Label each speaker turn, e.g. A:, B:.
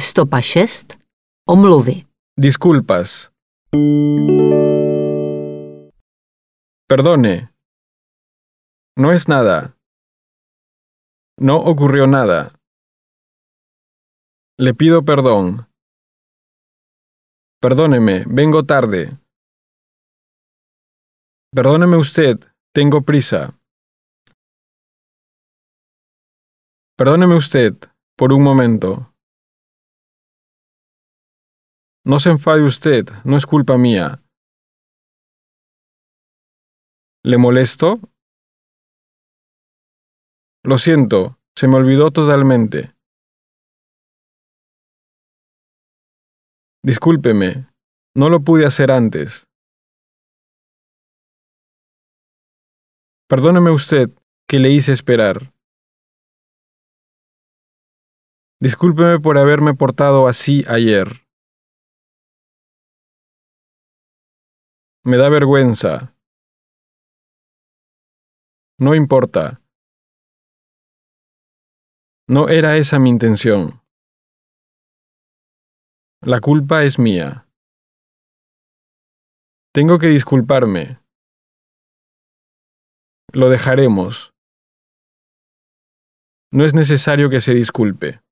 A: Stopa 6. Omluvy.
B: Disculpas. Perdone. No es nada. No ocurrió nada. Le pido perdón. Perdóneme, vengo tarde. Perdóneme usted, tengo prisa. Perdóneme usted, por un momento. No se enfade usted, no es culpa mía. ¿Le molesto? Lo siento, se me olvidó totalmente. Discúlpeme, no lo pude hacer antes. Perdóneme usted, que le hice esperar. Discúlpeme por haberme portado así ayer. Me da vergüenza. No importa. No era esa mi intención. La culpa es mía. Tengo que disculparme. Lo dejaremos. No es necesario que se disculpe.